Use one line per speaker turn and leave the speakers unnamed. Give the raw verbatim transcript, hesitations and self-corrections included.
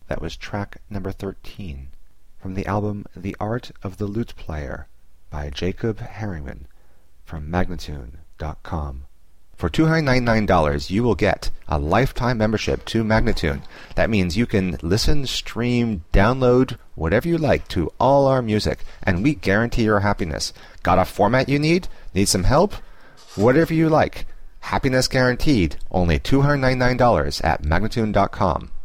That was track number thirteen from the album The Art of the Lute Player by Jacob Herringman from Magnatune dot com. For two hundred ninety-nine dollars, you will get a lifetime membership to Magnatune. That means you can listen, stream, download, whatever you like to all our music, and we guarantee your happiness. Got a format you need? Need some help? Whatever you like. Happiness guaranteed. Only two hundred ninety-nine dollars at Magnatune dot com.